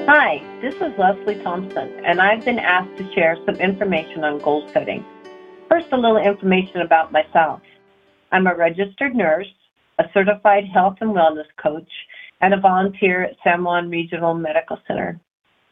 Hi, this is Leslie Thompson, and I've been asked to share some information on goal setting. First, a little information about myself. I'm a registered nurse, a certified health and wellness coach, and a volunteer at San Juan Regional Medical Center.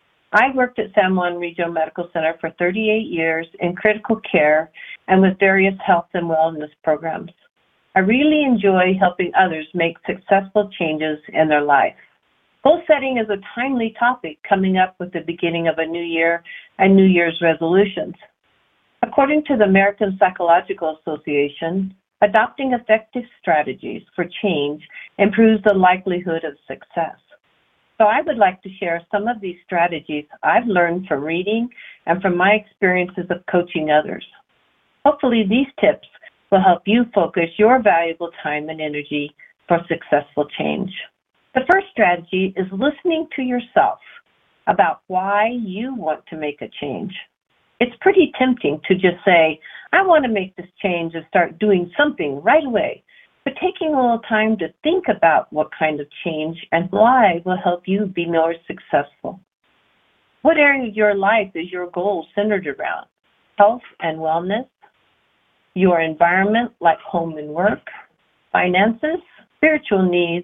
I worked at San Juan Regional Medical Center for 38 years in critical care and with various health and wellness programs. I really enjoy helping others make successful changes in their life. Goal setting is a timely topic coming up with the beginning of a new year and New Year's resolutions. According to the American Psychological Association, adopting effective strategies for change improves the likelihood of success. So I would like to share some of these strategies I've learned from reading and from my experiences of coaching others. Hopefully these tips will help you focus your valuable time and energy for successful change. The first strategy is listening to yourself about why you want to make a change. It's pretty tempting to just say, I want to make this change and start doing something right away. But taking a little time to think about what kind of change and why will help you be more successful. What area of your life is your goal centered around? Health and wellness, your environment like home and work, finances, spiritual needs,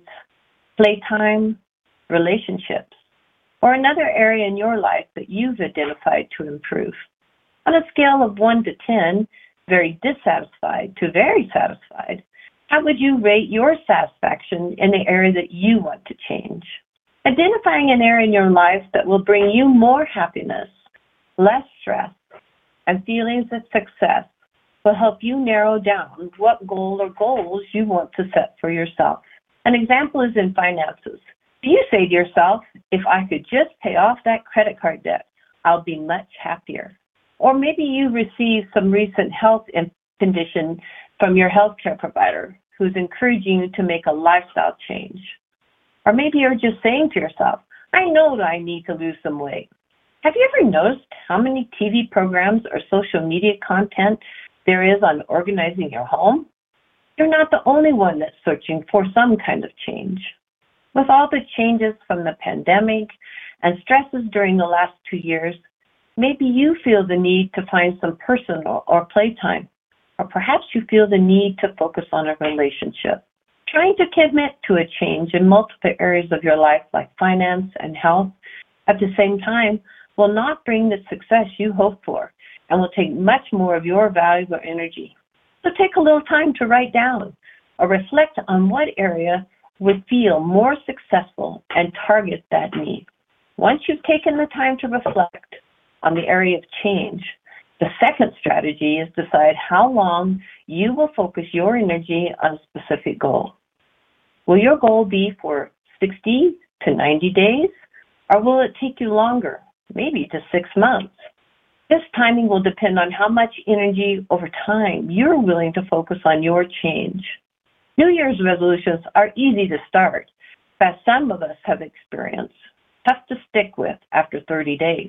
playtime, relationships, or another area in your life that you've identified to improve. On a scale of 1 to 10, very dissatisfied to very satisfied, how would you rate your satisfaction in the area that you want to change? Identifying an area in your life that will bring you more happiness, less stress, and feelings of success will help you narrow down what goal or goals you want to set for yourself. An example is in finances. Do you say to yourself, if I could just pay off that credit card debt, I'll be much happier? Or maybe you received some recent health condition from your healthcare provider who's encouraging you to make a lifestyle change. Or maybe you're just saying to yourself, I know that I need to lose some weight. Have you ever noticed how many TV programs or social media content there is on organizing your home? You're not the only one that's searching for some kind of change. With all the changes from the pandemic and stresses during the last 2 years, maybe you feel the need to find some personal or playtime, or perhaps you feel the need to focus on a relationship. Trying to commit to a change in multiple areas of your life like finance and health at the same time will not bring the success you hope for and will take much more of your valuable energy. So take a little time to write down or reflect on what area would feel more successful and target that need. Once you've taken the time to reflect on the area of change, the second strategy is decide how long you will focus your energy on a specific goal. Will your goal be for 60 to 90 days, or will it take you longer, maybe to 6 months? This timing will depend on how much energy over time you're willing to focus on your change. New Year's resolutions are easy to start, but some of us have experienced tough to stick with after 30 days.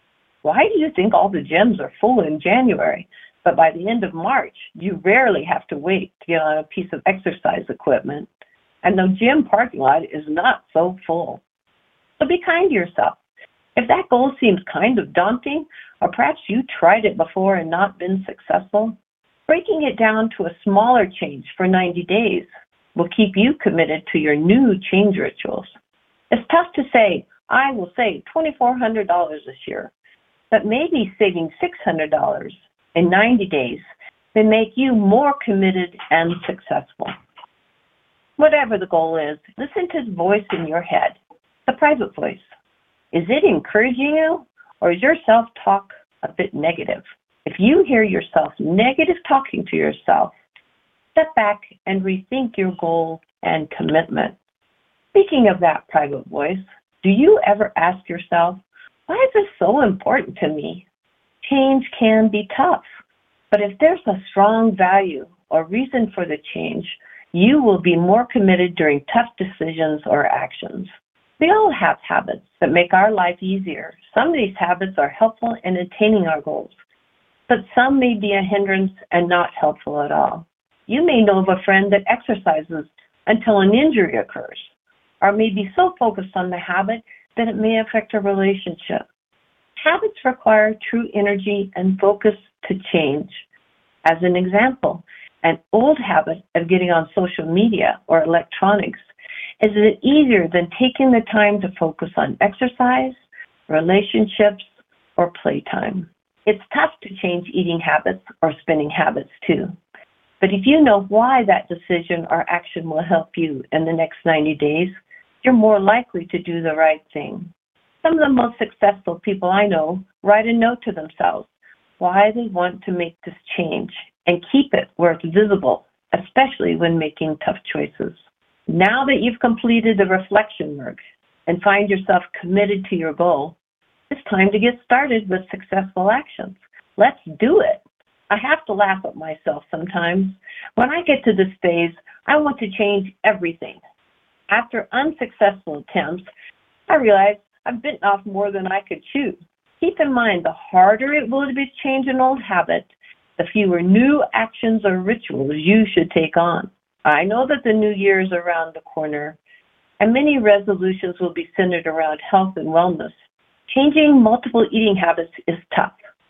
Why do you think all the gyms are full in January, but by the end of March, you rarely have to wait to get on a piece of exercise equipment, and the gym parking lot is not so full? So be kind to yourself. If that goal seems kind of daunting, or perhaps you tried it before and not been successful, breaking it down to a smaller change for 90 days will keep you committed to your new change rituals. It's tough to say, I will save $2,400 this year, but maybe saving $600 in 90 days may make you more committed and successful. Whatever the goal is, listen to the voice in your head, the private voice. Is it encouraging you, or is your self-talk a bit negative? If you hear yourself negative talking to yourself, step back and rethink your goal and commitment. Speaking of that private voice, do you ever ask yourself, why is this so important to me? Change can be tough, but if there's a strong value or reason for the change, you will be more committed during tough decisions or actions. We all have habits that make our life easier. Some of these habits are helpful in attaining our goals, but some may be a hindrance and not helpful at all. You may know of a friend that exercises until an injury occurs, or may be so focused on the habit then it may affect a relationship. Habits require true energy and focus to change. As an example, an old habit of getting on social media or electronics is it easier than taking the time to focus on exercise, relationships, or playtime. It's tough to change eating habits or spending habits too. But if you know why that decision or action will help you in the next 90 days, you're more likely to do the right thing. Some of the most successful people I know write a note to themselves why they want to make this change and keep it where it's visible, especially when making tough choices. Now that you've completed the reflection work and find yourself committed to your goal, it's time to get started with successful actions. Let's do it. I have to laugh at myself sometimes. When I get to this phase, I want to change everything. After unsuccessful attempts, I realize I've bitten off more than I could chew. Keep in mind, the harder it will be to change an old habit, the fewer new actions or rituals you should take on. I know that the new year is around the corner, and many resolutions will be centered around health and wellness. Changing multiple eating habits is tough,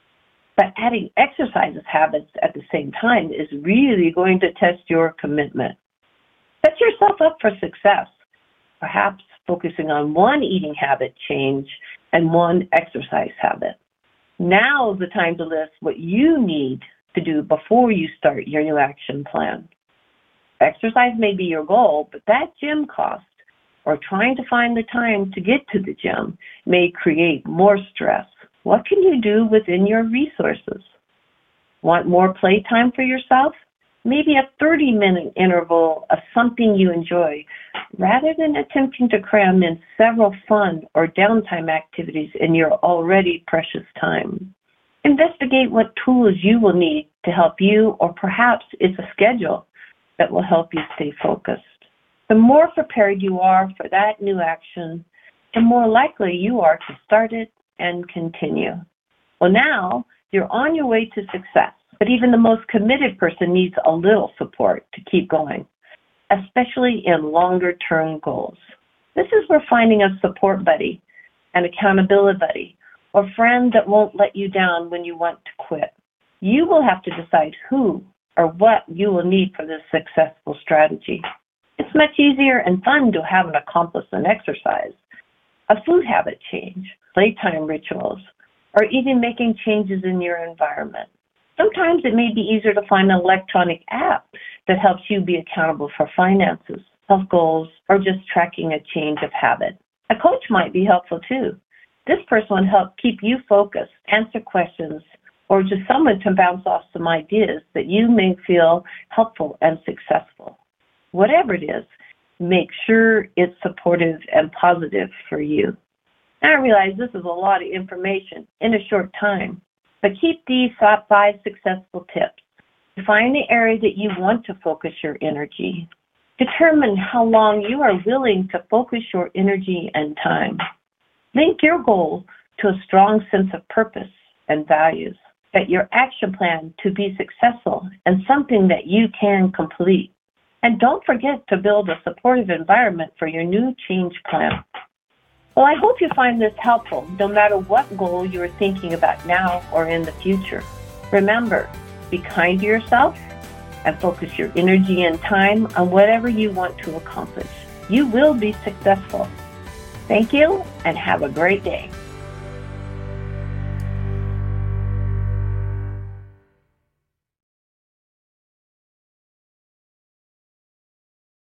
but adding exercise habits at the same time is really going to test your commitment. Set yourself up for success, perhaps focusing on one eating habit change and one exercise habit. Now is the time to list what you need to do before you start your new action plan. Exercise may be your goal, but that gym cost or trying to find the time to get to the gym may create more stress. What can you do within your resources? Want more playtime for yourself? Maybe a 30-minute interval of something you enjoy, rather than attempting to cram in several fun or downtime activities in your already precious time. Investigate what tools you will need to help you, or perhaps it's a schedule that will help you stay focused. The more prepared you are for that new action, the more likely you are to start it and continue. Well, now you're on your way to success. But even the most committed person needs a little support to keep going, especially in longer-term goals. This is where finding a support buddy, an accountability buddy, or friend that won't let you down when you want to quit. You will have to decide who or what you will need for this successful strategy. It's much easier and fun to have an accomplice in exercise, a food habit change, playtime rituals, or even making changes in your environment. Sometimes it may be easier to find an electronic app that helps you be accountable for finances, health goals, or just tracking a change of habit. A coach might be helpful too. This person will help keep you focused, answer questions, or just someone to bounce off some ideas that you may feel helpful and successful. Whatever it is, make sure it's supportive and positive for you. Now I realize this is a lot of information in a short time. But keep these 5 successful tips. Define the area that you want to focus your energy. Determine how long you are willing to focus your energy and time. Link your goal to a strong sense of purpose and values. Set your action plan to be successful and something that you can complete. And don't forget to build a supportive environment for your new change plan. Well, I hope you find this helpful, no matter what goal you are thinking about now or in the future. Remember, be kind to yourself and focus your energy and time on whatever you want to accomplish. You will be successful. Thank you, and have a great day.